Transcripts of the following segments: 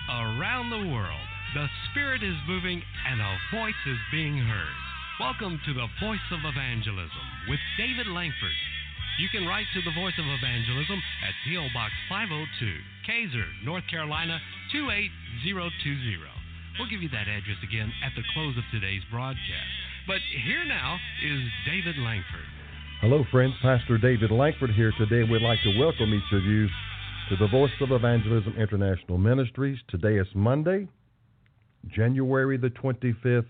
Around the world, the Spirit is moving and a voice is being heard. Welcome to the Voice of Evangelism with David Langford. You can write to the Voice of Evangelism at P.O. Box 502, Kaiser, North Carolina 28020. We'll give you that address again at the close of today's broadcast. But here now is David Langford. Hello, friends. Pastor David Langford here today. We'd like to welcome each of you to the Voice of Evangelism International Ministries. Today is Monday, January the 25th,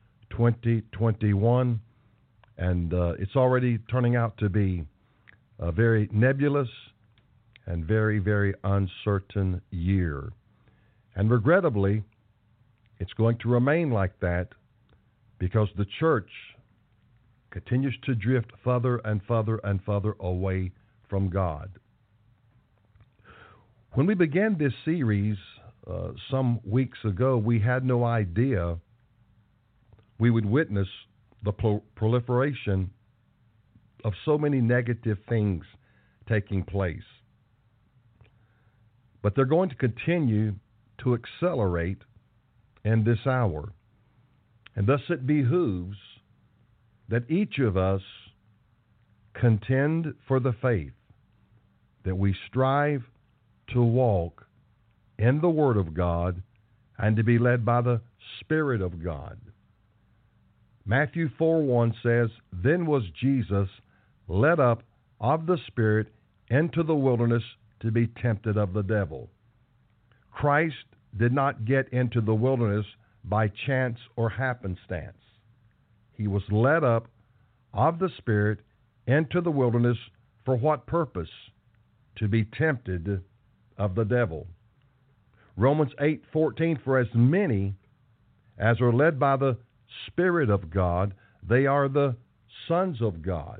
2021, and it's already turning out to be a very nebulous and very, very uncertain year. And regrettably, it's going to remain like that because the church continues to drift further and further and further away from God. When we began this series some weeks ago, we had no idea we would witness the proliferation of so many negative things taking place. But they're going to continue to accelerate in this hour. And thus it behooves that each of us contend for the faith, that we strive to walk in the Word of God and to be led by the Spirit of God. Matthew 4:1 says, "Then was Jesus led up of the Spirit into the wilderness to be tempted of the devil." Christ did not get into the wilderness by chance or happenstance. He was led up of the Spirit into the wilderness for what purpose? To be tempted of the devil. Romans 8:14, "For as many as are led by the Spirit of God, they are the sons of God."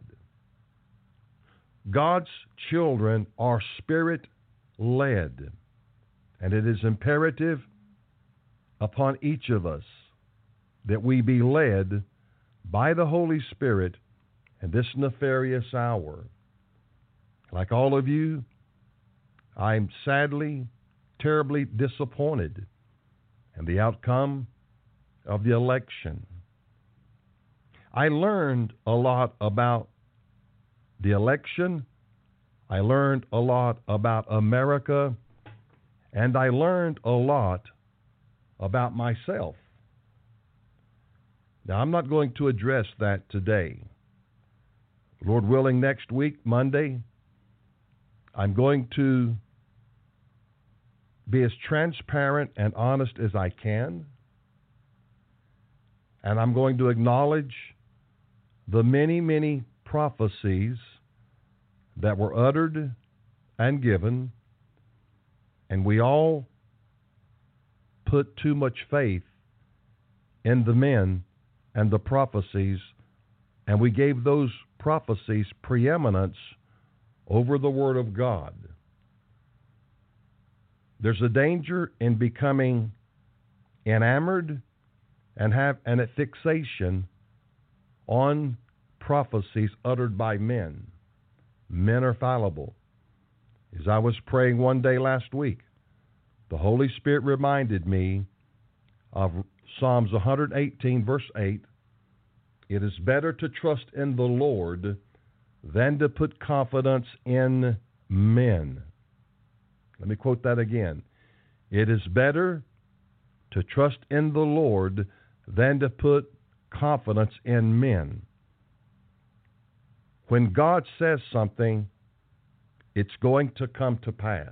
God's children are Spirit-led, and it is imperative upon each of us that we be led by the Holy Spirit in this nefarious hour. Like all of you, I'm sadly, terribly disappointed in the outcome of the election. I learned a lot about the election. I learned a lot about America, and I learned a lot about myself. Now, I'm not going to address that today. Lord willing, next week, Monday, I'm going to be as transparent and honest as I can, and I'm going to acknowledge the many, many prophecies that were uttered and given, and we all put too much faith in the men and the prophecies, and we gave those prophecies preeminence over the Word of God. There's a danger in becoming enamored and have a fixation on prophecies uttered by men. Men are fallible. As I was praying one day last week, the Holy Spirit reminded me of Psalms 118, verse 8. "It is better to trust in the Lord than to put confidence in men." Let me quote that again. "It is better to trust in the Lord than to put confidence in men." When God says something, it's going to come to pass.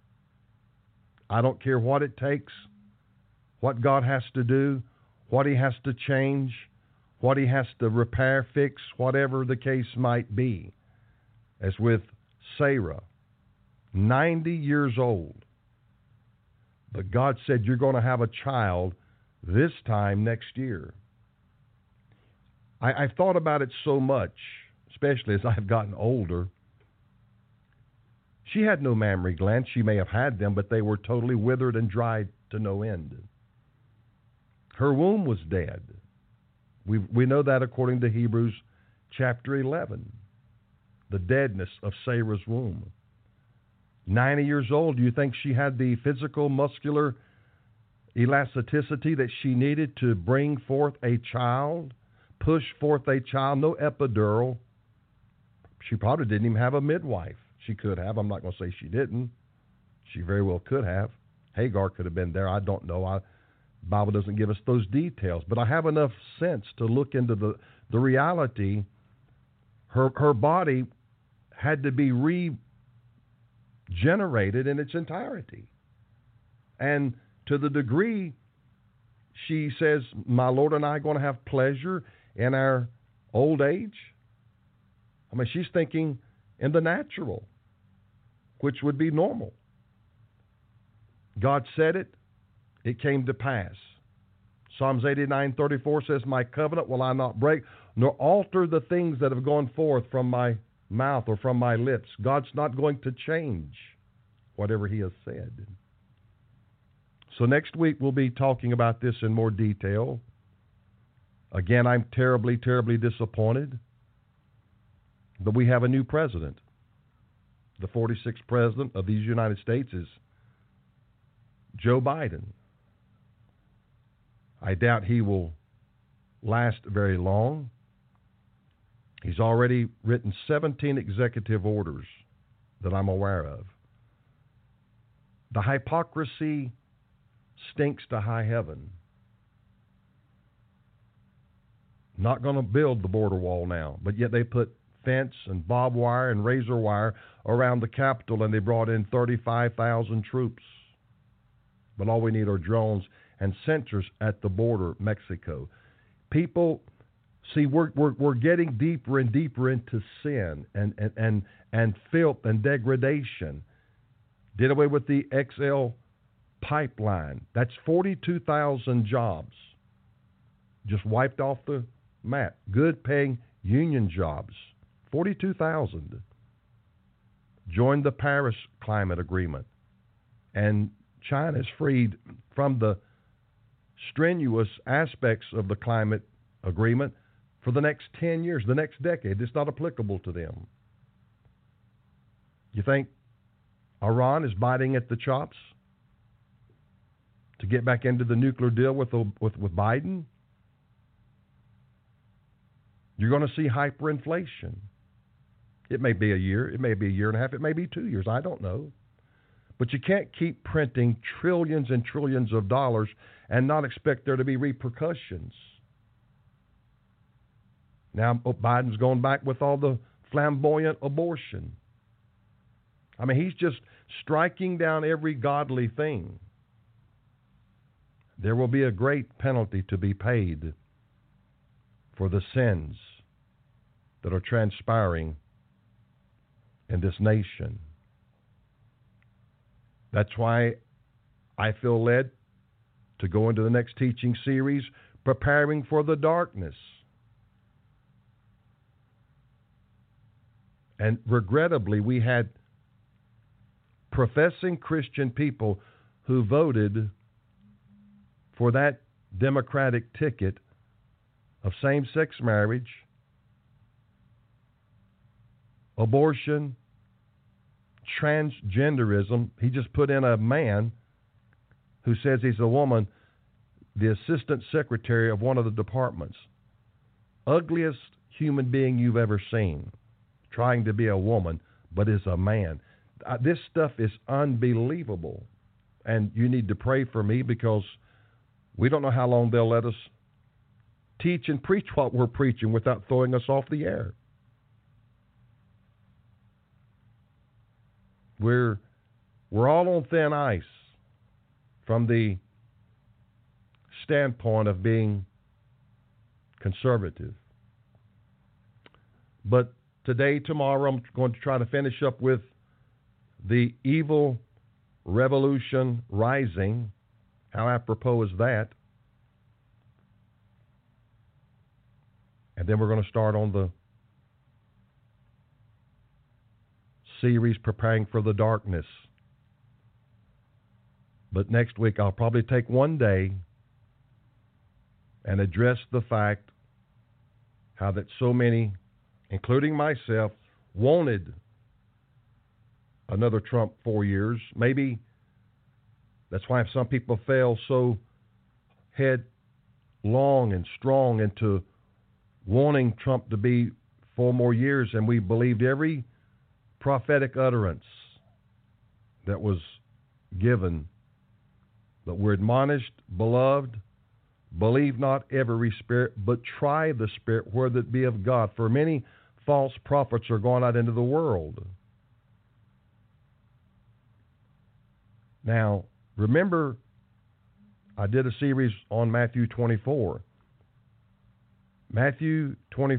I don't care what it takes, what God has to do, what He has to change, what He has to repair, fix, whatever the case might be. As with Sarah, 90 years old. But God said, "You're going to have a child this time next year." I've thought about it so much, especially as I've gotten older. She had no mammary glands. She may have had them, but they were totally withered and dried to no end. Her womb was dead. We know that according to Hebrews chapter 11, the deadness of Sarah's womb. 90 years old, do you think she had the physical, muscular elasticity that she needed to bring forth a child, push forth a child, no epidural. She probably didn't even have a midwife. She could have. I'm not going to say she didn't. She very well could have. Hagar could have been there. I don't know. The Bible doesn't give us those details. But I have enough sense to look into the reality. Her body had to be regenerated in its entirety. And to the degree she says, my Lord and I are going to have pleasure in our old age. I mean, she's thinking in the natural, which would be normal. God said it, it came to pass. Psalms 89:34 says, my covenant will I not break, nor alter the things that have gone forth from my mouth or from my lips. God's not going to change whatever he has said. So next week we'll be talking about this in more detail. Again, I'm terribly, terribly disappointed. But we have a new president. The 46th president of these United States is Joe Biden. I doubt he will last very long. He's already written 17 executive orders that I'm aware of. The hypocrisy stinks to high heaven. Not going to build the border wall now, but yet they put fence and barbed wire and razor wire around the Capitol, and they brought in 35,000 troops. But all we need are drones and sensors at the border, Mexico. People, see, we're getting deeper and deeper into sin and filth and degradation. Did away with the XL pipeline. That's 42,000 jobs just wiped off the map. Good paying union jobs. 42,000. Joined the Paris Climate Agreement. And China is freed from the strenuous aspects of the climate agreement for the next 10 years, the next decade. It's not applicable to them. You think Iran is biting at the chops to get back into the nuclear deal with Biden? You're going to see hyperinflation. It may be a year, it may be a year and a half, it may be 2 years, I don't know. But you can't keep printing trillions and trillions of dollars and not expect there to be repercussions. Now, Biden's going back with all the flamboyant abortion. I mean, he's just striking down every godly thing. There will be a great penalty to be paid for the sins that are transpiring in this nation. That's why I feel led to go into the next teaching series, Preparing for the Darkness. And regrettably, we had professing Christian people who voted for that Democratic ticket of same-sex marriage, abortion, transgenderism. He just put in a man who says he's a woman, the assistant secretary of one of the departments. Ugliest human being you've ever seen, trying to be a woman, but is a man. This stuff is unbelievable. And you need to pray for me, because we don't know how long they'll let us teach and preach what we're preaching without throwing us off the air. We're all on thin ice from the standpoint of being conservative. But today, tomorrow, I'm going to try to finish up with the evil revolution rising. How apropos is that? And then we're going to start on the series Preparing for the Darkness. But next week I'll probably take one day and address the fact how that so many, including myself, wanted another Trump 4 years. Maybe that's why some people fell so headlong and strong into wanting Trump to be 4 more years, and we believed every prophetic utterance that was given. But we're admonished, beloved, believe not every spirit, but try the spirit, whether it be of God. For many false prophets are gone out into the world. Now, remember, I did a series on Matthew 24. Matthew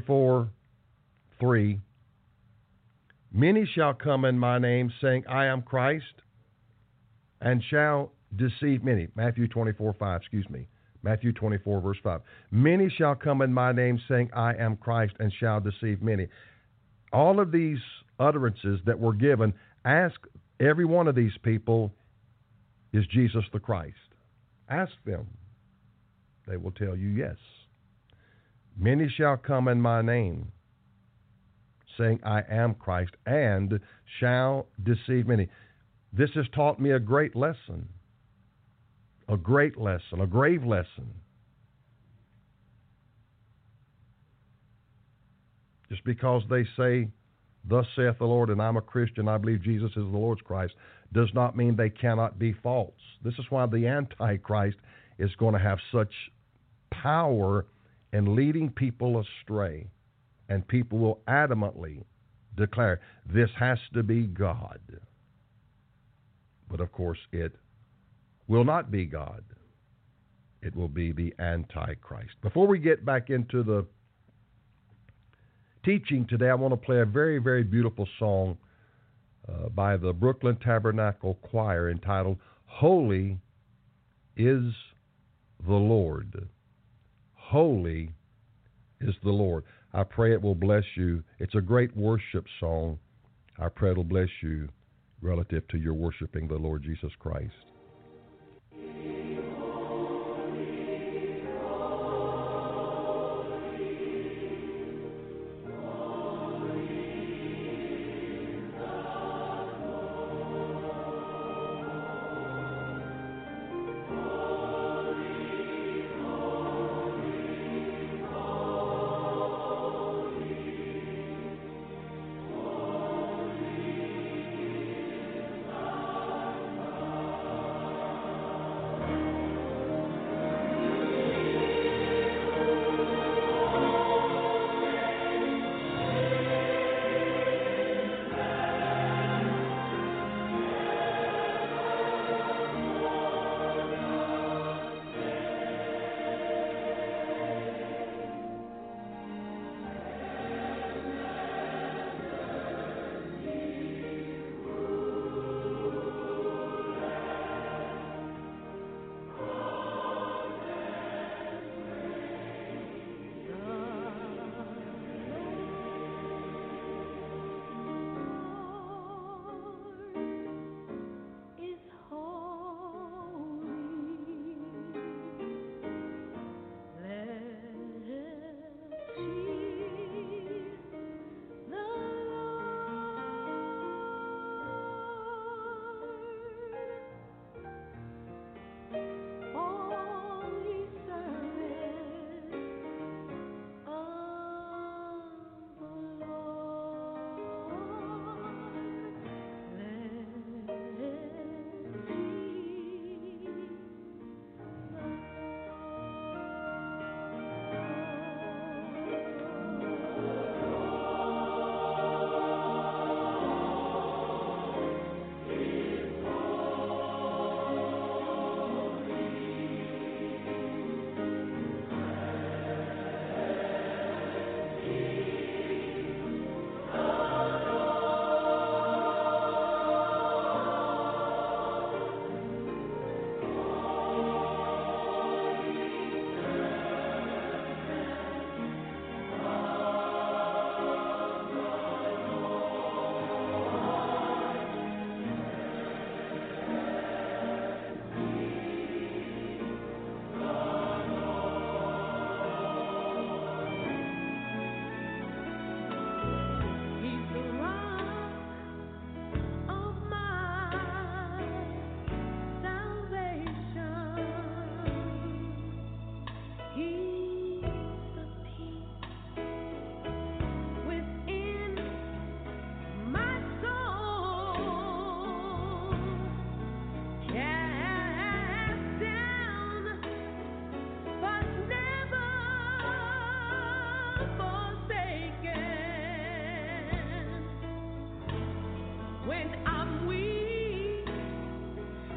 24:3. Many shall come in my name, saying, I am Christ, and shall deceive many. Matthew 24:5, Matthew 24, verse 5. Many shall come in my name, saying, I am Christ, and shall deceive many. All of these utterances that were given, ask every one of these people, is Jesus the Christ? Ask them. They will tell you yes. Many shall come in my name, saying, I am Christ, and shall deceive many. This has taught me a great lesson, a grave lesson. Just because they say, thus saith the Lord, and I'm a Christian, I believe Jesus is the Lord's Christ, does not mean they cannot be false. This is why the Antichrist is going to have such power in leading people astray. And people will adamantly declare, this has to be God. But of course, it will not be God. It will be the Antichrist. Before we get back into the teaching today, I want to play a very, very beautiful song by the Brooklyn Tabernacle Choir entitled, Holy is the Lord. Holy is the Lord. I pray it will bless you. It's a great worship song. I pray it will bless you relative to your worshiping the Lord Jesus Christ.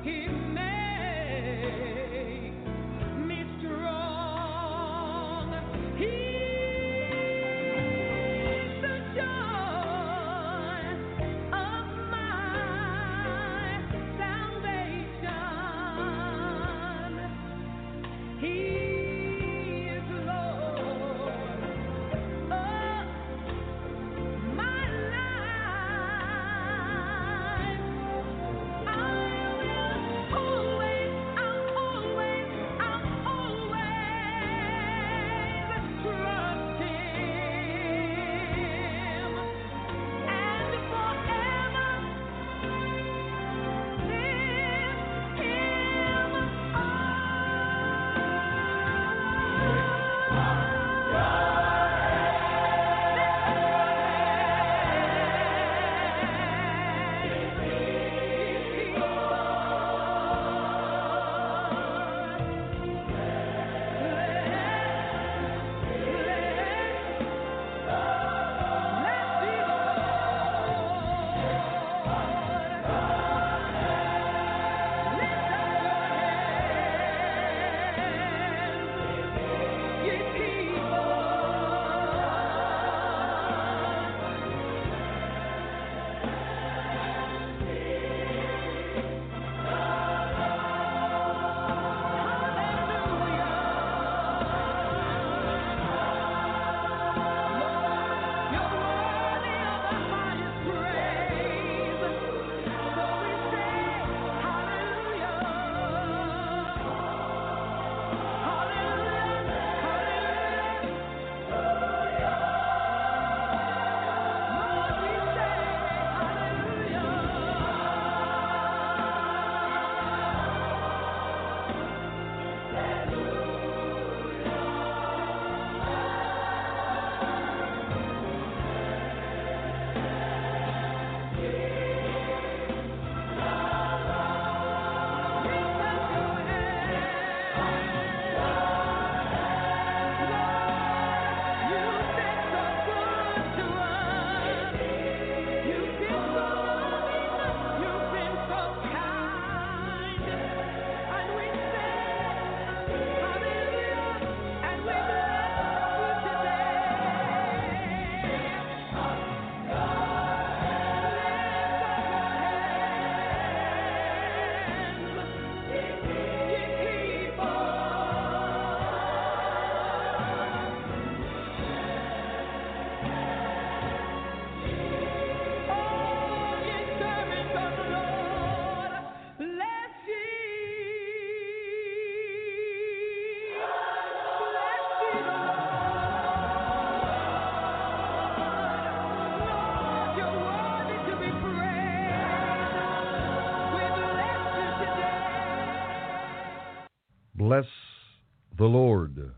Bless the Lord,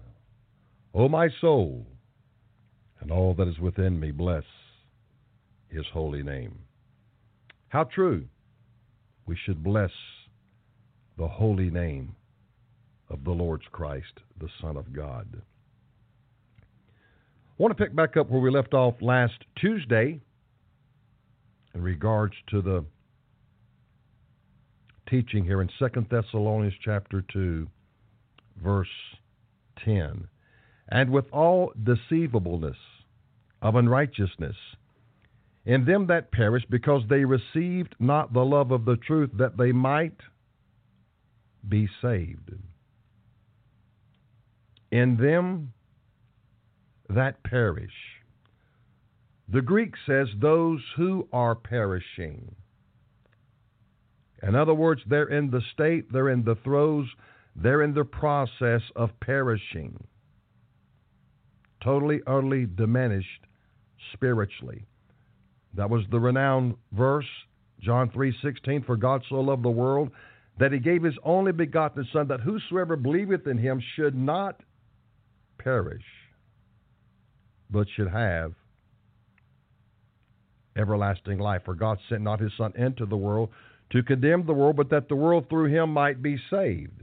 O my soul, and all that is within me, bless his holy name. How true we should bless the holy name of the Lord's Christ, the Son of God. I want to pick back up where we left off last Tuesday in regards to the teaching here in 2 Thessalonians chapter 2, verse 10. And with all deceivableness of unrighteousness in them that perish, because they received not the love of the truth, that they might be saved. In them that perish. The Greek says those who are perishing. In other words, they're in the state, they're in the throes, they're in the process of perishing. Totally, utterly diminished spiritually. That was the renowned verse, John 3:16, for God so loved the world that he gave his only begotten Son, that whosoever believeth in him should not perish, but should have everlasting life. For God sent not his Son into the world to condemn the world, but that the world through him might be saved.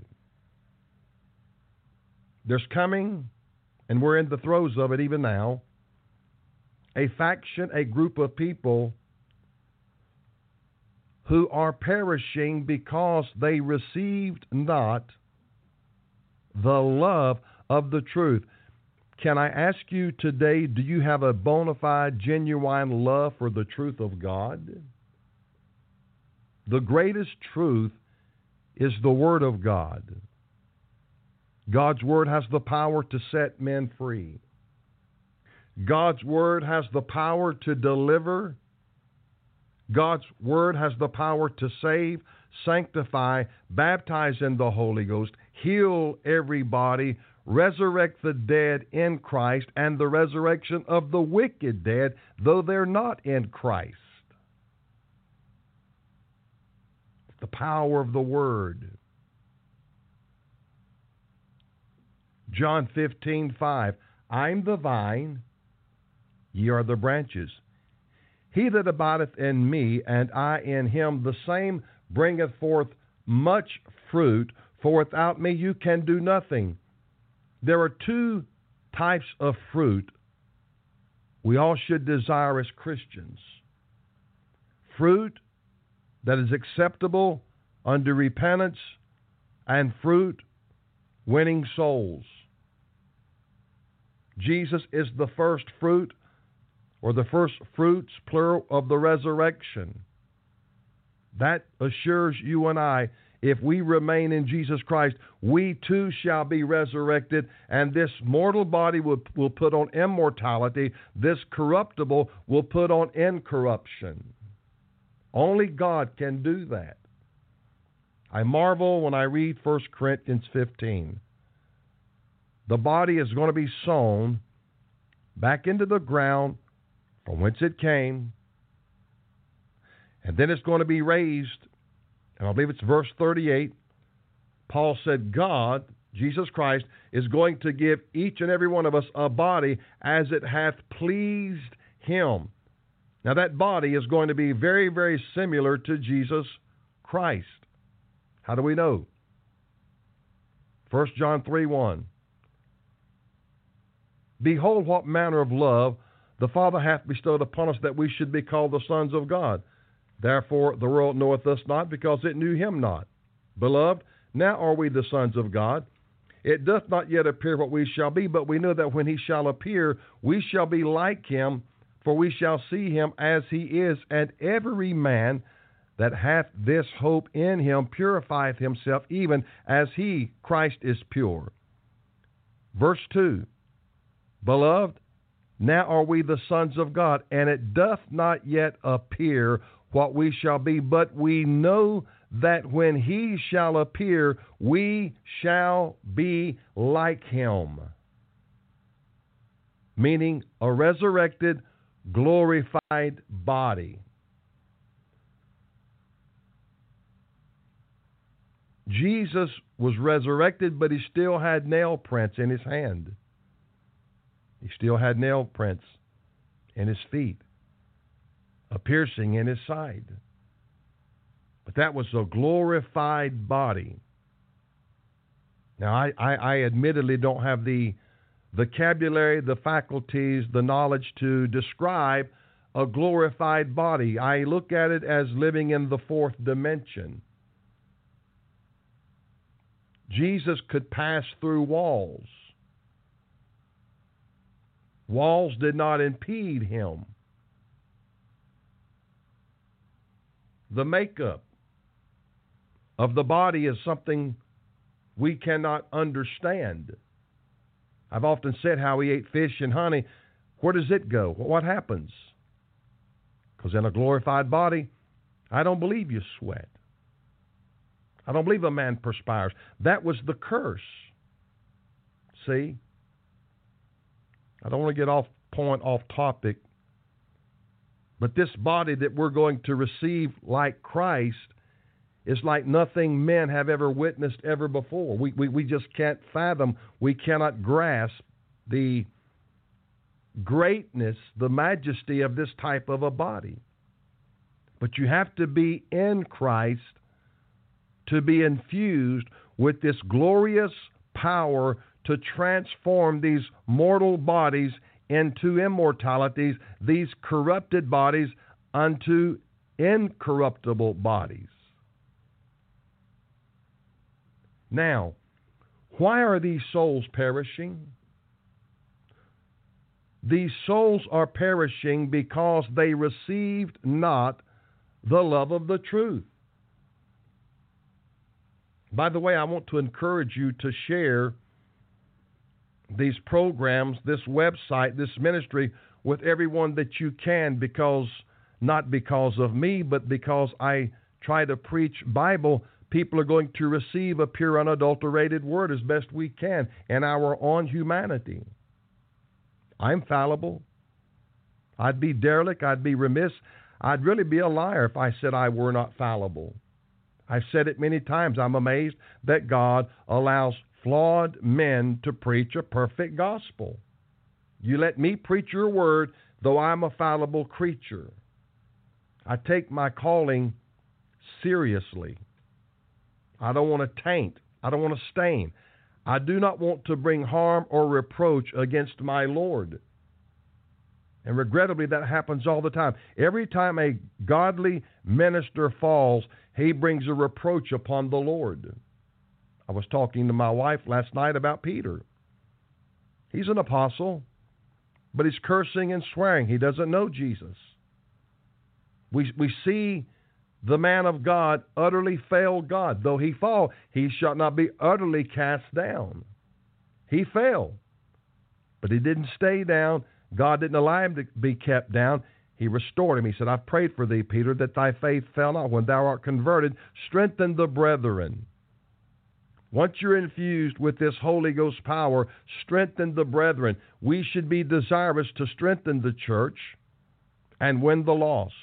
There's coming, and we're in the throes of it even now, a faction, a group of people who are perishing because they received not the love of the truth. Can I ask you today, do you have a bona fide, genuine love for the truth of God? The greatest truth is the Word of God. God's Word has the power to set men free. God's Word has the power to deliver. God's Word has the power to save, sanctify, baptize in the Holy Ghost, heal everybody, resurrect the dead in Christ, and the resurrection of the wicked dead, though they're not in Christ. The power of the Word. John 15:5. I'm the vine, ye are the branches. He that abideth in me, and I in him, the same bringeth forth much fruit, for without me you can do nothing. There are two types of fruit we all should desire as Christians. Fruit that is acceptable unto repentance, and fruit winning souls. Jesus is the first fruit, or the first fruits, plural, of the resurrection. That assures you and I, if we remain in Jesus Christ, we too shall be resurrected, and this mortal body will put on immortality. This corruptible will put on incorruption. Only God can do that. I marvel when I read 1 Corinthians 15. The body is going to be sown back into the ground from whence it came, and then it's going to be raised. And I believe it's verse 38. Paul said, God, Jesus Christ, is going to give each and every one of us a body as it hath pleased him. Now that body is going to be very, very similar to Jesus Christ. How do we know? 1 John 3:1. Behold, what manner of love the Father hath bestowed upon us, that we should be called the sons of God. Therefore the world knoweth us not, because it knew him not. Beloved, now are we the sons of God. It doth not yet appear what we shall be, but we know that when he shall appear, we shall be like him, for we shall see him as he is. And every man that hath this hope in him purifieth himself, even as he, Christ, is pure. Verse 2. Beloved, now are we the sons of God, and it doth not yet appear what we shall be, but we know that when he shall appear, we shall be like him. Meaning a resurrected, glorified body. Jesus was resurrected, but he still had nail prints in his hand. He still had nail prints in his feet, a piercing in his side. But that was a glorified body. Now, I admittedly don't have the vocabulary, the faculties, the knowledge to describe a glorified body. I look at it as living in the fourth dimension. Jesus could pass through walls. Walls did not impede him. The makeup of the body is something we cannot understand. I've often said how he ate fish and honey. Where does it go? What happens? Because in a glorified body, I don't believe you sweat. I don't believe a man perspires. That was the curse. See? I don't want to get off point, off topic. But this body that we're going to receive like Christ is like nothing men have ever witnessed ever before. We just can't fathom, we cannot grasp the greatness, the majesty of this type of a body. But you have to be in Christ to be infused with this glorious power to transform these mortal bodies into immortalities, these corrupted bodies unto incorruptible bodies. Now, why are these souls perishing? These souls are perishing because they received not the love of the truth. By the way, I want to encourage you to share these programs, this website, this ministry with everyone that you can, because not because of me, but because I try to preach Bible. People are going to receive a pure, unadulterated word as best we can in our own humanity. I'm fallible. I'd be derelict. I'd be remiss. I'd really be a liar if I said I were not fallible. I've said it many times. I'm amazed that God allows flawed men to preach a perfect gospel. You let me preach your word, though I'm a fallible creature. I take my calling seriously. I don't want to taint. I don't want to stain. I do not want to bring harm or reproach against my Lord. And regrettably, that happens all the time. Every time a godly minister falls, he brings a reproach upon the Lord. I was talking to my wife last night about Peter. He's an apostle, but he's cursing and swearing. He doesn't know Jesus. We see the man of God utterly fail God. Though he fall, he shall not be utterly cast down. He fell, but he didn't stay down. God didn't allow him to be kept down. He restored him. He said, I've prayed for thee, Peter, that thy faith fail not. When thou art converted, strengthen the brethren. Once you're infused with this Holy Ghost power, strengthen the brethren. We should be desirous to strengthen the church and win the lost.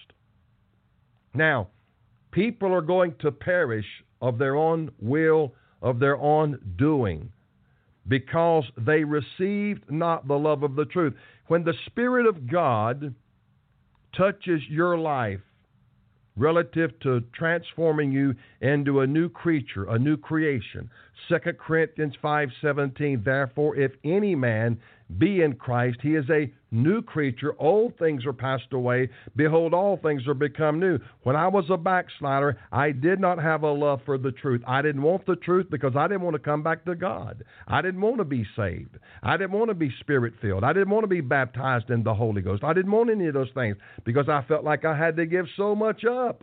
Now, people are going to perish of their own will, of their own doing, because they received not the love of the truth. When the Spirit of God touches your life relative to transforming you into a new creature, a new creation, 2 Corinthians 5:17, therefore, if any man be in Christ, he is a new creature. Old things are passed away. Behold, all things are become new. When I was a backslider, I did not have a love for the truth. I didn't want the truth because I didn't want to come back to God. I didn't want to be saved. I didn't want to be Spirit-filled. I didn't want to be baptized in the Holy Ghost. I didn't want any of those things because I felt like I had to give so much up.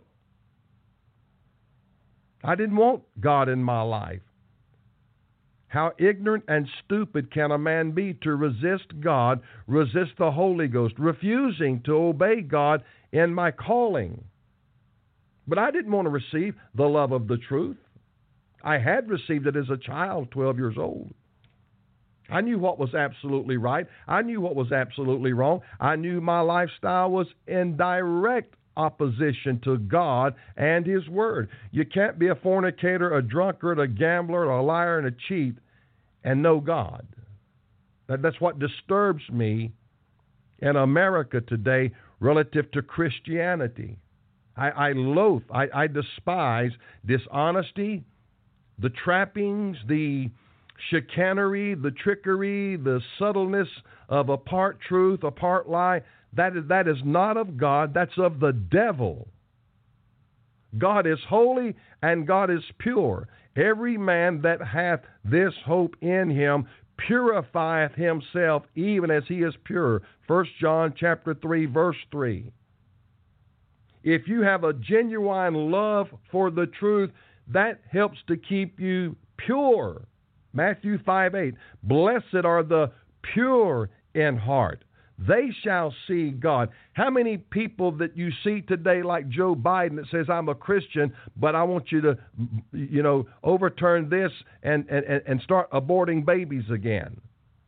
I didn't want God in my life. How ignorant and stupid can a man be to resist God, resist the Holy Ghost, refusing to obey God in my calling? But I didn't want to receive the love of the truth. I had received it as a child, 12 years old. I knew what was absolutely right. I knew what was absolutely wrong. I knew my lifestyle was in direct opposition to God and His Word. You can't be a fornicator, a drunkard, a gambler, a liar, and a cheat and know God. That's what disturbs me in America today relative to Christianity. I loathe, I despise dishonesty, the trappings, the chicanery, the trickery, the subtleness of a part truth, a part lie. That is not of God. That's of the devil. God is holy and God is pure. Every man that hath this hope in him purifieth himself even as he is pure. 1 John chapter 3, verse 3. If you have a genuine love for the truth, that helps to keep you pure. Matthew 5:8. Blessed are the pure in heart. They shall see God. How many people that you see today like Joe Biden that says, I'm a Christian, but I want you to, overturn this and start aborting babies again?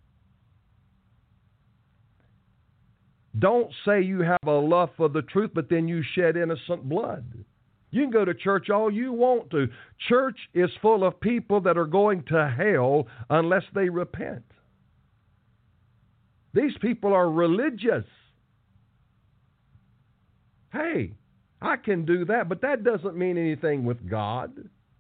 Don't say you have a love for the truth, but then you shed innocent blood. You can go to church all you want to. Church is full of people that are going to hell unless they repent. These people are religious. Hey, I can do that, but that doesn't mean anything with God.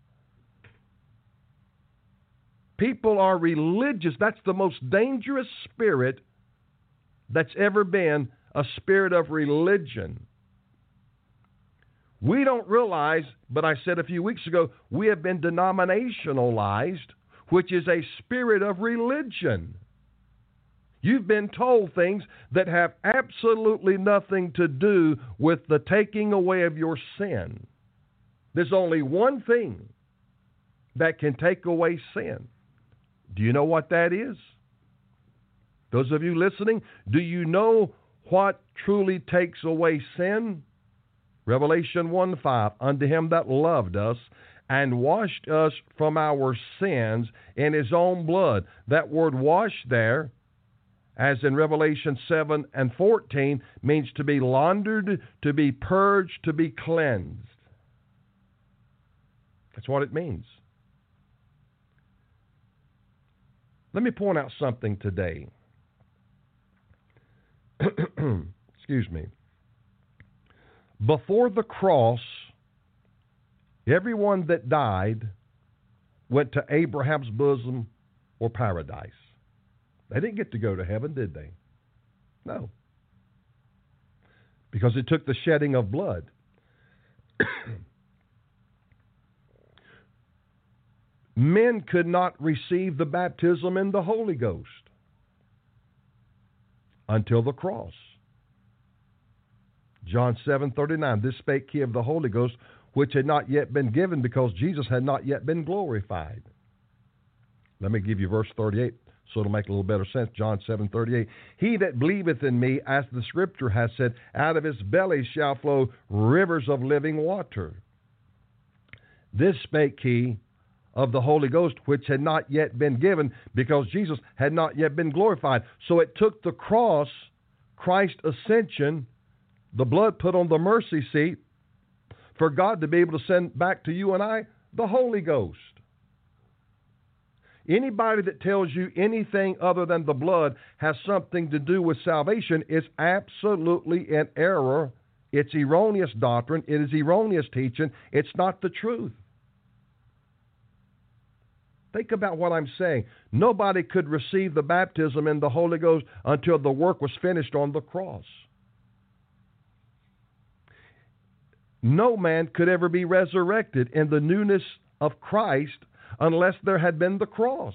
People are religious. That's the most dangerous spirit that's ever been, a spirit of religion. We don't realize, but I said a few weeks ago, we have been denominationalized, which is a spirit of religion. You've been told things that have absolutely nothing to do with the taking away of your sin. There's only one thing that can take away sin. Do you know what that is? Those of you listening, do you know what truly takes away sin? Revelation 1:5, unto him that loved us and washed us from our sins in his own blood. That word wash there, as in Revelation 7:14, means to be laundered, to be purged, to be cleansed. That's what it means. Let me point out something today. Excuse me. Before the cross, everyone that died went to Abraham's bosom or paradise. They didn't get to go to heaven, did they? No. Because it took the shedding of blood. Men could not receive the baptism in the Holy Ghost until the cross. John 7:39, this spake he of the Holy Ghost, which had not yet been given, because Jesus had not yet been glorified. Let me give you verse 38, so it'll make a little better sense. John 7:38, he that believeth in me, as the Scripture has said, out of his belly shall flow rivers of living water. This spake he of the Holy Ghost, which had not yet been given, because Jesus had not yet been glorified. So it took the cross, Christ's ascension, the blood put on the mercy seat, for God to be able to send back to you and I the Holy Ghost. Anybody that tells you anything other than the blood has something to do with salvation is absolutely in error. It's erroneous doctrine. It is erroneous teaching. It's not the truth. Think about what I'm saying. Nobody could receive the baptism in the Holy Ghost until the work was finished on the cross. No man could ever be resurrected in the newness of Christ unless there had been the cross.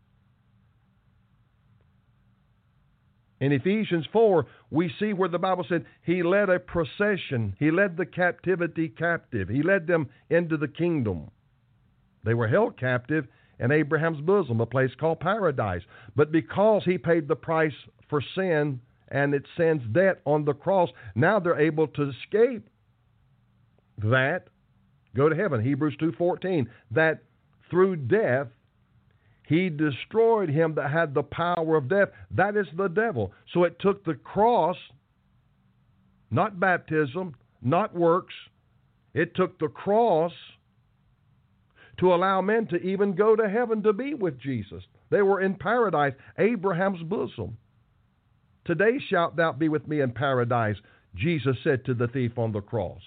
In Ephesians 4, we see where the Bible said he led a procession. He led the captivity captive. He led them into the kingdom. They were held captive in Abraham's bosom, a place called paradise. But because he paid the price for sin and its sin's debt on the cross, now they're able to escape that, go to heaven. Hebrews 2:14, that through death he destroyed him that had the power of death. That is the devil. So it took the cross, not baptism, not works. It took the cross to allow men to even go to heaven to be with Jesus. They were in paradise, Abraham's bosom. Today shalt thou be with me in paradise, Jesus said to the thief on the cross.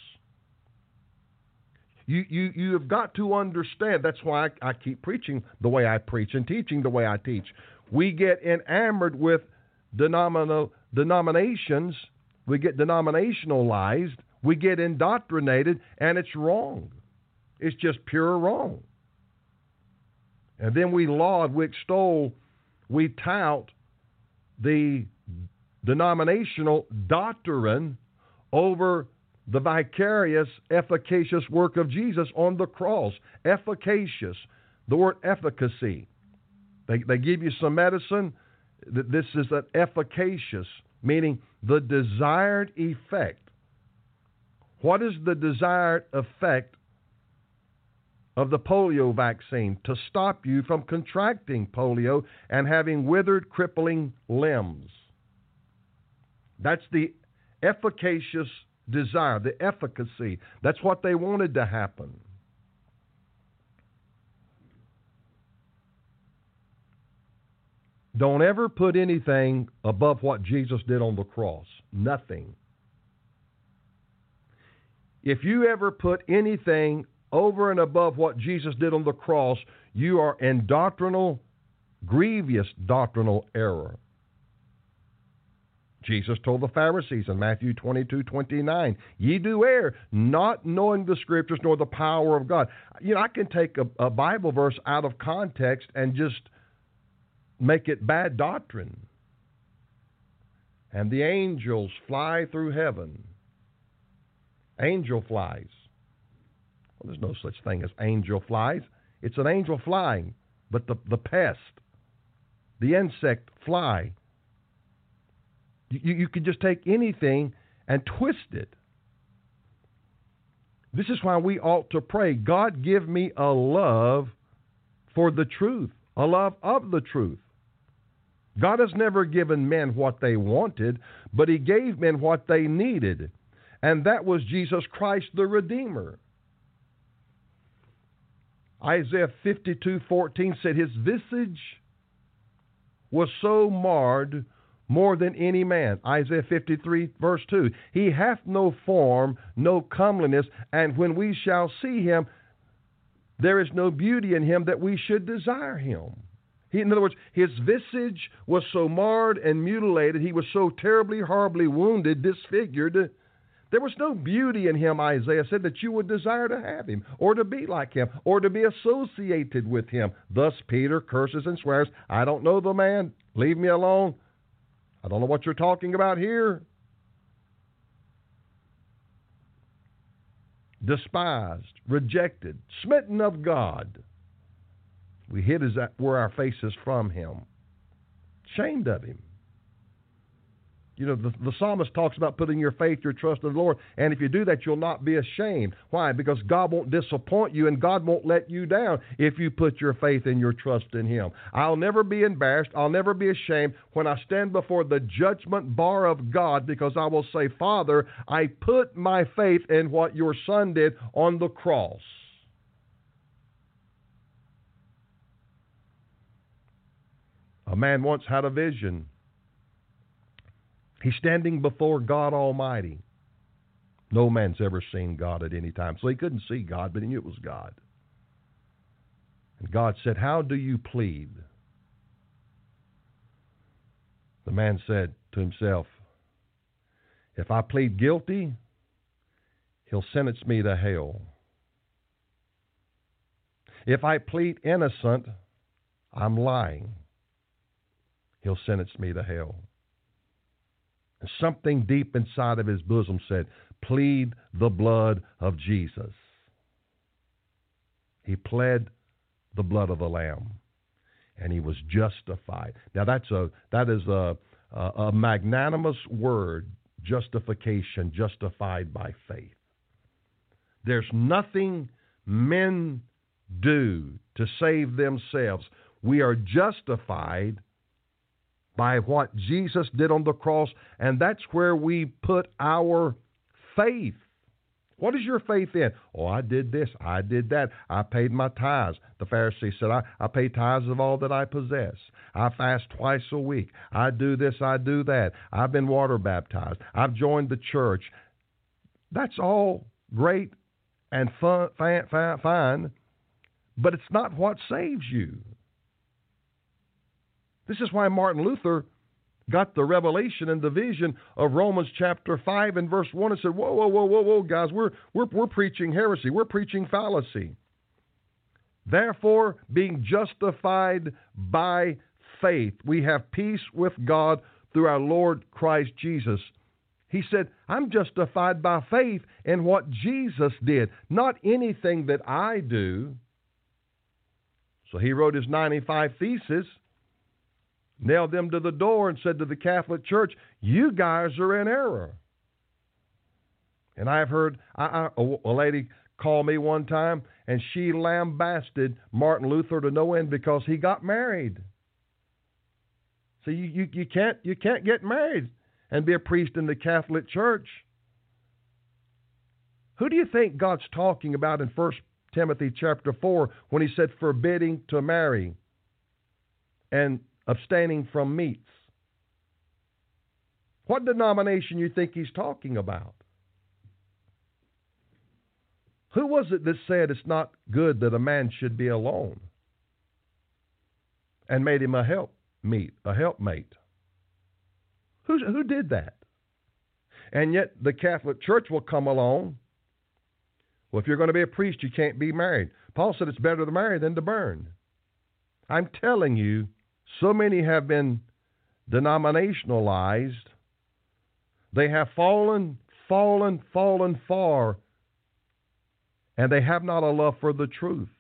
You have got to understand. That's why I keep preaching the way I preach and teaching the way I teach. We get enamored with denominations. We get denominationalized. We get indoctrinated, and it's wrong. It's just pure wrong. And then we laud, we extol, we tout the denominational doctrine over the vicarious, efficacious work of Jesus on the cross. Efficacious, the word efficacy. They give you some medicine. This is an efficacious, meaning the desired effect. What is the desired effect of the polio vaccine? To stop you from contracting polio and having withered, crippling limbs. That's the efficacious desire, the efficacy. That's what they wanted to happen. Don't ever put anything above what Jesus did on the cross. Nothing. If you ever put anything over and above what Jesus did on the cross, you are in grievous doctrinal error. Jesus told the Pharisees in Matthew 22:29, ye do err, not knowing the Scriptures nor the power of God. You know, I can take a Bible verse out of context and just make it bad doctrine. And the angels fly through heaven. Angel flies. Well, there's no such thing as angel flies. It's an angel flying, but the pest, the insect fly. You can just take anything and twist it. This is why we ought to pray, God, give me a love for the truth, a love of the truth. God has never given men what they wanted, but He gave men what they needed. And that was Jesus Christ the Redeemer. Isaiah 52:14 said, His visage was so marred more than any man. Isaiah 53 verse 2. He hath no form, no comeliness, and when we shall see Him, there is no beauty in Him that we should desire Him. In other words, His visage was so marred and mutilated, He was so terribly, horribly wounded, disfigured. There was no beauty in Him, Isaiah said, that you would desire to have Him, or to be like Him, or to be associated with Him. Thus Peter curses and swears, I don't know the man, leave me alone. I don't know what you're talking about here. Despised, rejected, smitten of God. We hid where our face is from Him. Ashamed of Him. You know, the psalmist talks about putting your faith, your trust in the Lord. And if you do that, you'll not be ashamed. Why? Because God won't disappoint you and God won't let you down if you put your faith and your trust in Him. I'll never be embarrassed. I'll never be ashamed when I stand before the judgment bar of God, because I will say, Father, I put my faith in what your Son did on the cross. A man once had a vision. He's standing before God Almighty. No man's ever seen God at any time. So he couldn't see God, but he knew it was God. And God said, how do you plead? The man said to himself, if I plead guilty, He'll sentence me to hell. If I plead innocent, I'm lying. He'll sentence me to hell. And something deep inside of his bosom said, plead the blood of Jesus. He pled the blood of the Lamb, and he was justified. Now that is a magnanimous word, justification, justified by faith. There's nothing men do to save themselves. We are justified by what Jesus did on the cross, and that's where we put our faith. What is your faith in? Oh, I did this, I did that, I paid my tithes. The Pharisee said, I pay tithes of all that I possess. I fast twice a week. I do this, I do that. I've been water baptized. I've joined the church. That's all great and fine, but it's not what saves you. This is why Martin Luther got the revelation and the vision of Romans chapter 5 and verse 1 and said, whoa, guys, we're preaching heresy. We're preaching fallacy. Therefore, being justified by faith, we have peace with God through our Lord Christ Jesus. He said, I'm justified by faith in what Jesus did, not anything that I do. So he wrote his 95 Theses, nailed them to the door, and said to the Catholic Church, you guys are in error. And I've heard a lady call me one time, and she lambasted Martin Luther to no end because he got married. So you can't get married and be a priest in the Catholic Church. Who do you think God's talking about in 1 Timothy chapter 4 when he said forbidding to marry and abstaining from meats? What denomination you think he's talking about? Who was it that said it's not good that a man should be alone and made him a helpmate? Who did that? And yet the Catholic Church will come along. Well, if you're going to be a priest, you can't be married. Paul said it's better to marry than to burn. I'm telling you, so many have been denominationalized. They have fallen far, and they have not a love for the truth.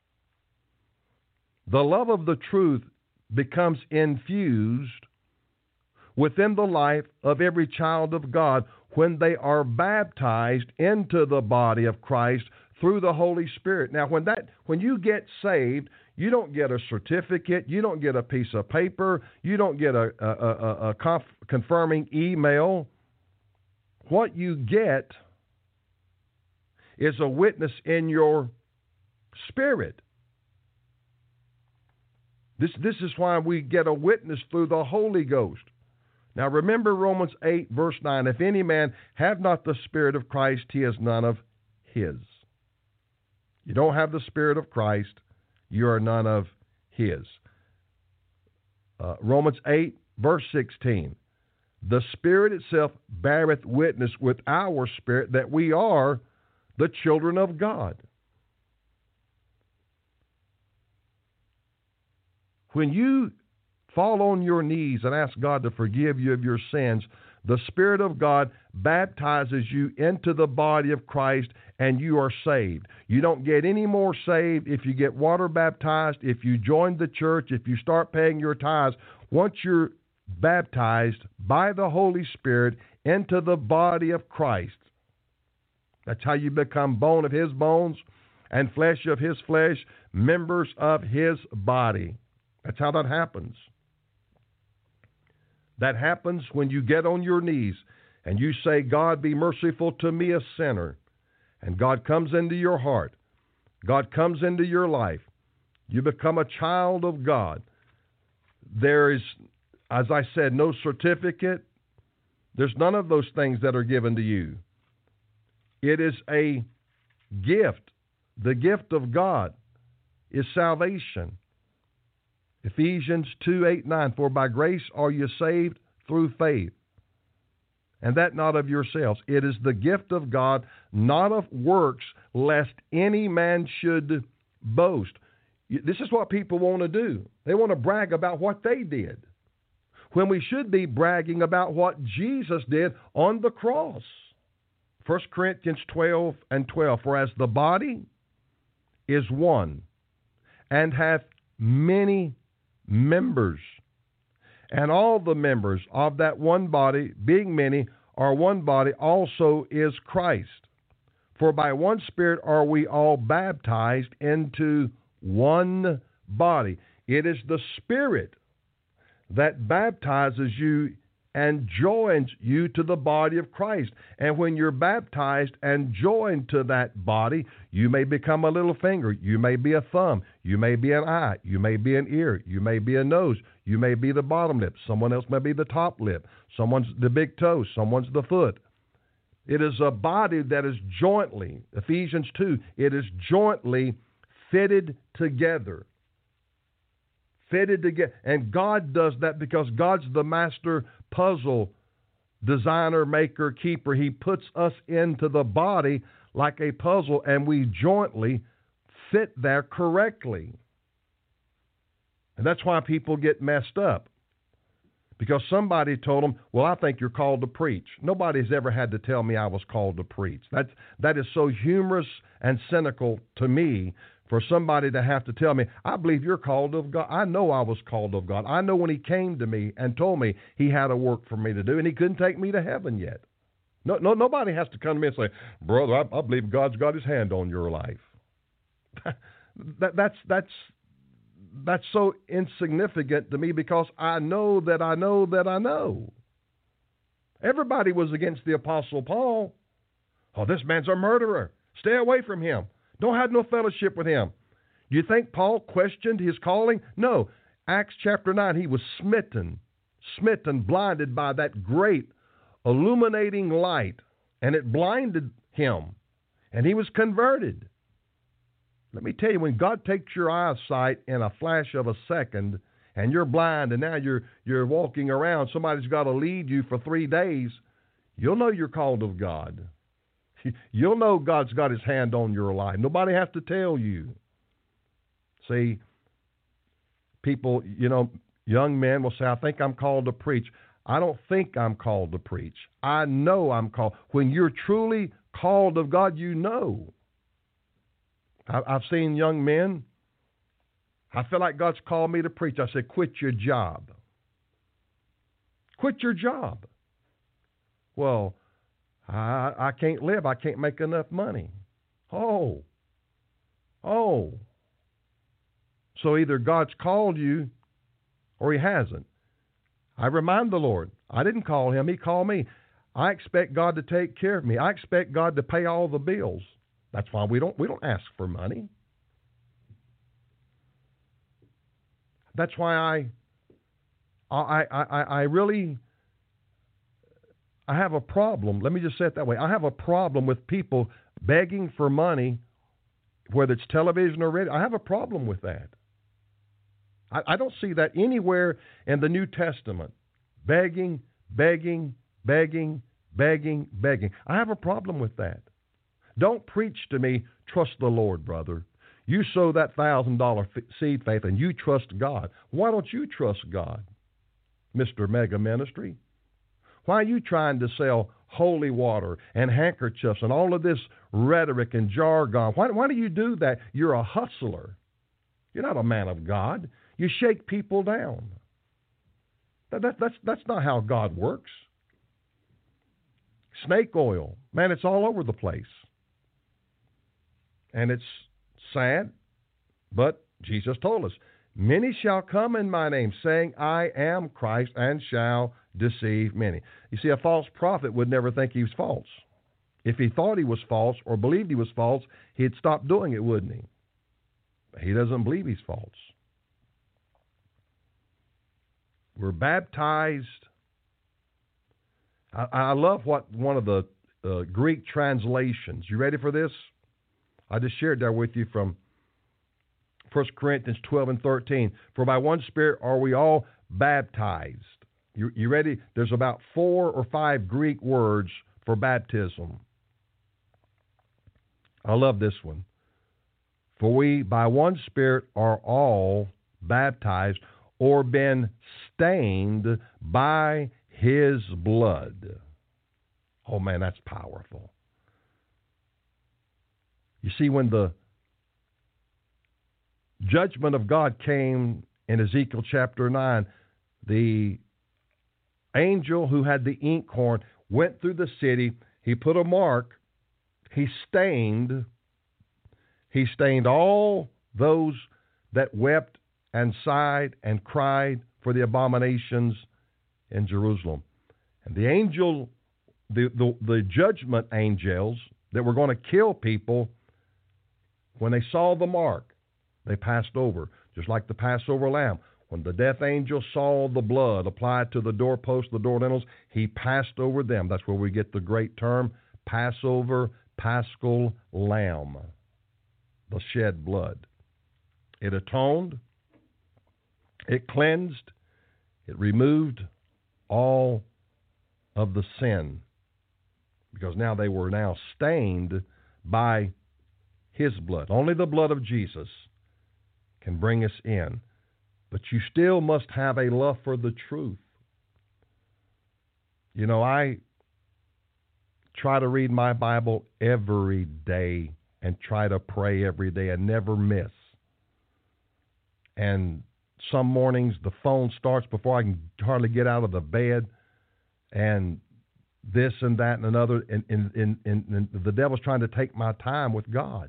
The love of the truth becomes infused within the life of every child of God when they are baptized into the body of Christ through the Holy Spirit. Now, when you get saved, you don't get a certificate, you don't get a piece of paper, you don't get a confirming email. What you get is a witness in your spirit. This is why we get a witness through the Holy Ghost. Now remember Romans 8, verse 9. If any man have not the Spirit of Christ, he is none of his. You don't have the Spirit of Christ, you are none of his. Romans 8, verse 16. The Spirit itself beareth witness with our spirit that we are the children of God. When you fall on your knees and ask God to forgive you of your sins, the Spirit of God baptizes you into the body of Christ and you are saved. You don't get any more saved if you get water baptized, if you join the church, if you start paying your tithes. Once you're baptized by the Holy Spirit into the body of Christ, that's how you become bone of His bones and flesh of His flesh, members of His body. That's how that happens. That happens when you get on your knees and you say, God, be merciful to me, a sinner. And God comes into your heart. God comes into your life. You become a child of God. There is, as I said, no certificate. There's none of those things that are given to you. It is a gift. The gift of God is salvation. Ephesians 2, 8, 9, for by grace are you saved through faith, and that not of yourselves. It is the gift of God, not of works, lest any man should boast. This is what people want to do. They want to brag about what they did, when we should be bragging about what Jesus did on the cross. 1 Corinthians 12 and 12, for as the body is one, and hath many members, and all the members of that one body, being many, are one body, also is Christ. For by one Spirit are we all baptized into one body. It is the Spirit that baptizes you and joins you to the body of Christ. And when you're baptized and joined to that body, you may become a little finger, you may be a thumb, you may be an eye, you may be an ear, you may be a nose, you may be the bottom lip, someone else may be the top lip, someone's the big toe, someone's the foot. It is a body that is jointly, Ephesians 2, it is jointly fitted together. Fitted together. And God does that because God's the master puzzle designer, maker, keeper. He puts us into the body like a puzzle, and we jointly fit there correctly. And that's why people get messed up, because somebody told them, well, I think you're called to preach. Nobody's ever had to tell me I was called to preach. That is so humorous and cynical to me, for somebody to have to tell me, I believe you're called of God. I know I was called of God. I know when He came to me and told me He had a work for me to do, and He couldn't take me to heaven yet. Nobody has to come to me and say, brother, I believe God's got His hand on your life. That's so insignificant to me, because I know that I know that I know. Everybody was against the Apostle Paul. Oh, this man's a murderer. Stay away from him. Don't have no fellowship with him. You think Paul questioned his calling? No. Acts chapter 9, he was smitten, blinded by that great illuminating light, and it blinded him, and he was converted. Let me tell you, when God takes your eyesight in a flash of a second, and you're blind, and now you're walking around, somebody's got to lead you for 3 days, you'll know you're called of God. You'll know God's got his hand on your life. Nobody has to tell you. See, people, young men will say, I think I'm called to preach. I don't think I'm called to preach. I know I'm called. When you're truly called of God, you know. I've seen young men, I feel like God's called me to preach. I said, quit your job. Quit your job. Well, I can't live. I can't make enough money. Oh. So either God's called you or he hasn't. I remind the Lord, I didn't call him. He called me. I expect God to take care of me. I expect God to pay all the bills. That's why we don't ask for money. That's why I really have a problem. Let me just say it that way. I have a problem with people begging for money, whether it's television or radio. I have a problem with that. I don't see that anywhere in the New Testament. Begging. I have a problem with that. Don't preach to me, trust the Lord, brother. You sow that $1,000 seed faith and you trust God. Why don't you trust God, Mr. Mega Ministry? Why are you trying to sell holy water and handkerchiefs and all of this rhetoric and jargon? Why do you do that? You're a hustler. You're not a man of God. You shake people down. That's not how God works. Snake oil, man, it's all over the place. And it's sad, but Jesus told us, many shall come in my name, saying, I am Christ, and shall deceive many. You see, a false prophet would never think he was false. If he thought he was false or believed he was false, he'd stop doing it, wouldn't he? But he doesn't believe he's false. We're baptized. I love what one of the Greek translations, you ready for this? I just shared that with you from 1 Corinthians 12 and 13. For by one Spirit are we all baptized. You ready? There's about 4 or 5 Greek words for baptism. I love this one. For we by one Spirit are all baptized or been stained by his blood. Oh man, that's powerful. You see, when the judgment of God came in Ezekiel chapter 9, the angel who had the inkhorn went through the city. He put a mark. He stained all those that wept and sighed and cried for the abominations in Jerusalem. And the angel, the judgment angels that were going to kill people, when they saw the mark, they passed over, just like the Passover lamb. When the death angel saw the blood applied to the doorposts, the door lintels, he passed over them. That's where we get the great term, Passover, Paschal lamb, the shed blood. It atoned, it cleansed, it removed all of the sin, because now they were now stained by his blood. Only the blood of Jesus can bring us in. But you still must have a love for the truth. You know, I try to read my Bible every day and try to pray every day and never miss. And some mornings the phone starts before I can hardly get out of the bed, and this and that and another, and the devil's trying to take my time with God.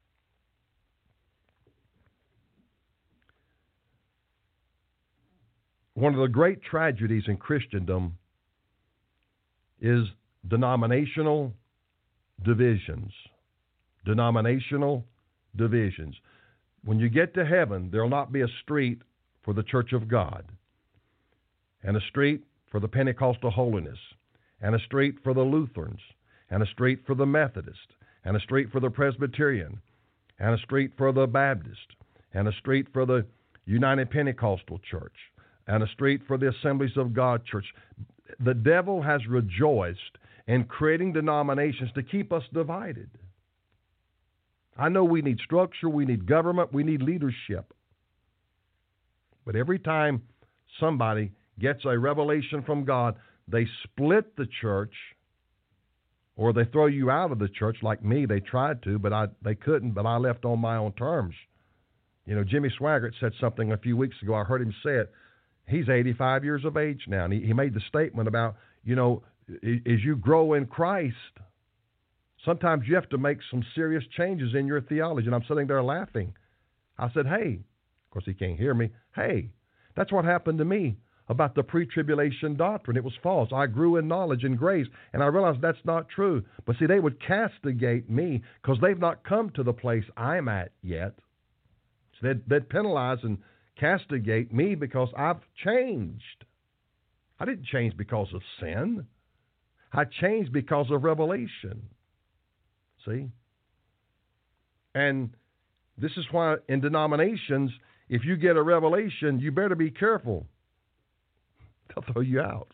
One of the great tragedies in Christendom is denominational divisions. Denominational divisions. When you get to heaven, there will not be a street for the Church of God, and a street for the Pentecostal holiness, and a street for the Lutherans, and a street for the Methodist, and a street for the Presbyterian, and a street for the Baptist, and a street for the United Pentecostal Church, and a street for the Assemblies of God Church. The devil has rejoiced in creating denominations to keep us divided. I know we need structure, we need government, we need leadership. But every time somebody gets a revelation from God, they split the church, or they throw you out of the church. Like me, they tried to, but they couldn't, but I left on my own terms. You know, Jimmy Swaggart said something a few weeks ago. I heard him say it. He's 85 years of age now, and he made the statement about, you know, as you grow in Christ, sometimes you have to make some serious changes in your theology. And I'm sitting there laughing. I said, hey, of course he can't hear me. Hey, that's what happened to me about the pre-tribulation doctrine. It was false. I grew in knowledge and grace, and I realized that's not true. But see, they would castigate me because they've not come to the place I'm at yet. So they'd penalize and castigate me because I've changed. I didn't change because of sin. I changed because of revelation. See? And this is why in denominations, if you get a revelation, you better be careful. They'll throw you out.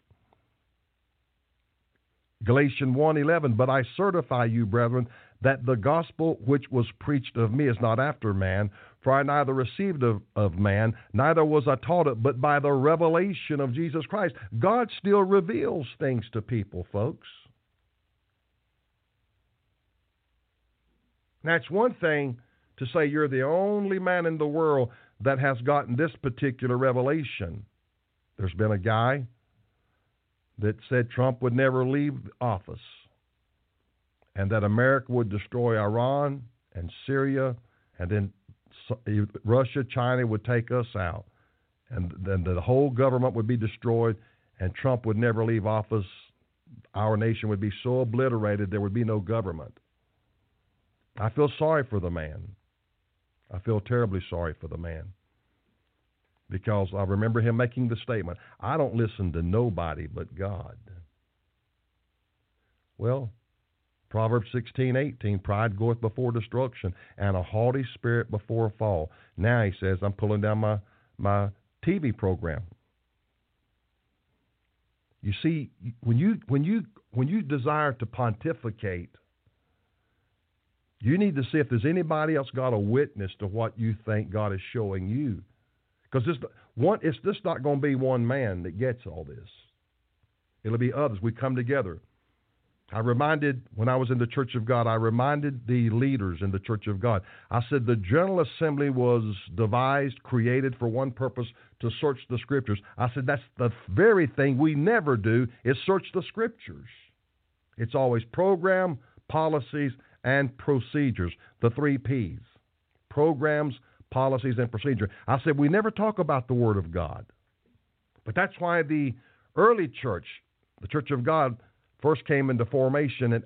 Galatians 1:11, but I certify you, brethren, that the gospel which was preached of me is not after man, for I neither received of man, neither was I taught it, but by the revelation of Jesus Christ. God still reveals things to people, folks. Now, it's one thing to say you're the only man in the world that has gotten this particular revelation. There's been a guy that said Trump would never leave office and that America would destroy Iran and Syria, and then Russia, China would take us out, and then the whole government would be destroyed, and Trump would never leave office. Our nation would be so obliterated there would be no government. I feel sorry for the man. I feel terribly sorry for the man, because I remember him making the statement, I don't listen to nobody but God. Well, Proverbs 16:18, pride goeth before destruction, and a haughty spirit before a fall. Now he says, I'm pulling down my TV program. You see, when you desire to pontificate, you need to see if there's anybody else got a witness to what you think God is showing you. Because it's just not going to be one man that gets all this. It'll be others. We come together. When I was in the Church of God, I reminded the leaders in the Church of God. I said the General Assembly was devised, created for one purpose, to search the Scriptures. I said that's the very thing we never do is search the Scriptures. It's always program, policies, and procedures, the 3 Ps. Programs, policies, and procedure. I said we never talk about the Word of God. But that's why the early church, the Church of God, first came into formation in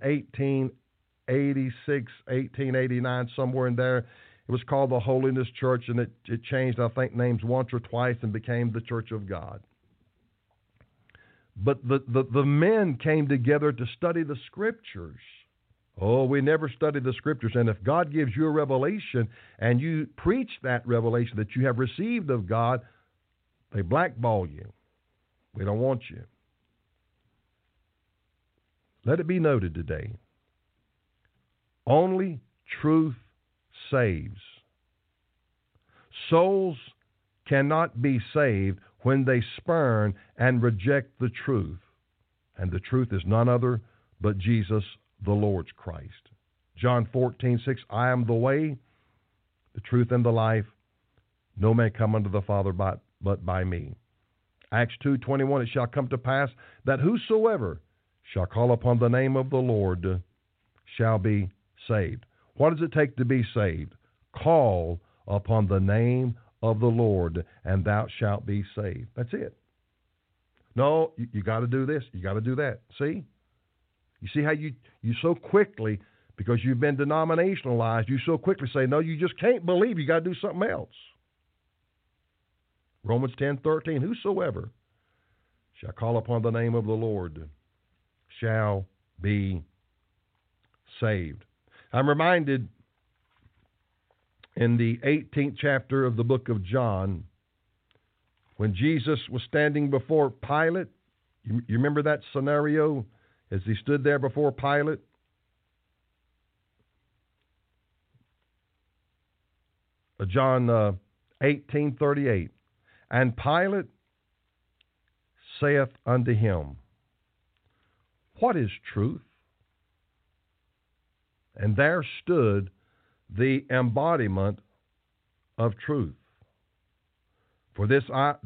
1886, 1889, somewhere in there. It was called the Holiness Church, and it changed, I think, names once or twice and became the Church of God. But the men came together to study the Scriptures. Oh, we never study the Scriptures. And if God gives you a revelation and you preach that revelation that you have received of God, they blackball you. We don't want you. Let it be noted today, only truth saves. Souls cannot be saved when they spurn and reject the truth. And the truth is none other but Jesus, the Lord's Christ. John 14:6, I am the way, the truth, and the life. No man come unto the Father but by me. Acts 2:21, it shall come to pass that whosoever shall call upon the name of the Lord shall be saved. What does it take to be saved? Call upon the name of the Lord, and thou shalt be saved. That's it. No, you got to do this. You got to do that. See? You see how you so quickly, because you've been denominationalized, you so quickly say, no, you just can't believe. You got to do something else. Romans 10:13, whosoever shall call upon the name of the Lord shall be saved. I'm reminded in the 18th chapter of the book of John, When Jesus was standing before Pilate, you remember that scenario as he stood there before Pilate? John 18:38. And Pilate saith unto him, What is truth? And there stood the embodiment of truth. For this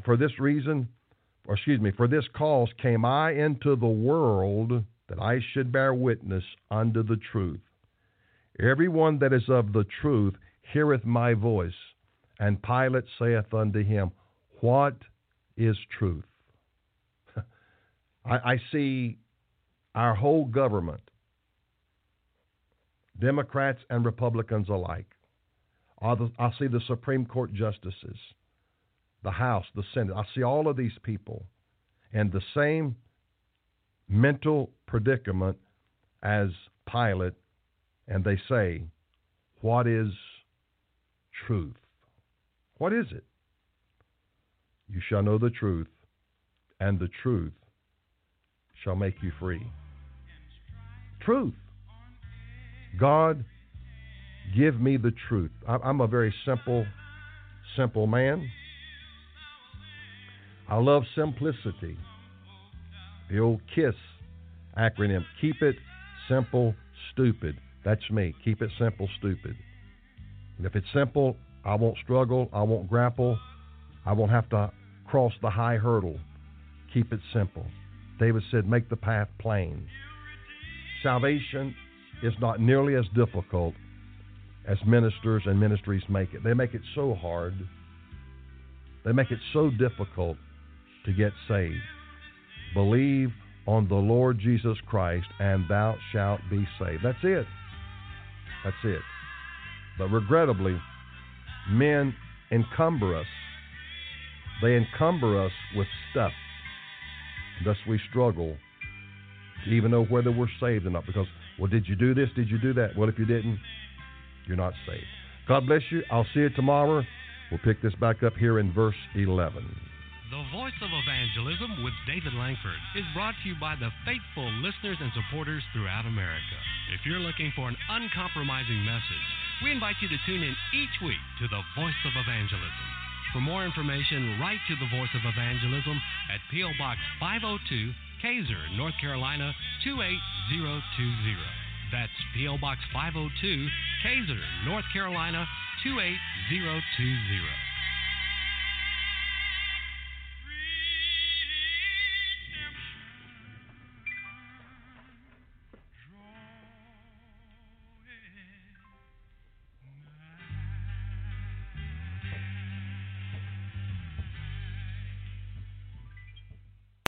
cause came I into the world, that I should bear witness unto the truth. Everyone that is of the truth heareth my voice. And Pilate saith unto him, What is truth? I see our whole government, Democrats and Republicans alike. I see the Supreme Court justices, the House, the Senate. I see all of these people in the same mental predicament as Pilate, and they say, What is truth? What is it? You shall know the truth, and the truth shall make you free. Truth. God, give me the truth. I'm a very simple man. I love simplicity. The old KISS acronym. Keep it simple, stupid. That's me. Keep it simple, stupid. And if it's simple, I won't struggle. I won't grapple. I won't have to cross the high hurdle. Keep it simple. David said, make the path plain. Salvation is not nearly as difficult as ministers and ministries make it. They make it so hard. They make it so difficult to get saved. Believe on the Lord Jesus Christ, and thou shalt be saved. That's it. That's it. But regrettably, men encumber us. They encumber us with stuff. Thus we struggle to even know whether we're saved or not. Because, well, did you do this? Did you do that? Well, if you didn't, you're not saved. God bless you. I'll see you tomorrow. We'll pick this back up here in verse 11. The Voice of Evangelism with David Langford is brought to you by the faithful listeners and supporters throughout America. If you're looking for an uncompromising message, we invite you to tune in each week to the Voice of Evangelism. For more information, write to the Voice of Evangelism at P.O. Box 502, Kaiser, North Carolina 28020. That's P.O. Box 502, Kaiser, North Carolina 28020.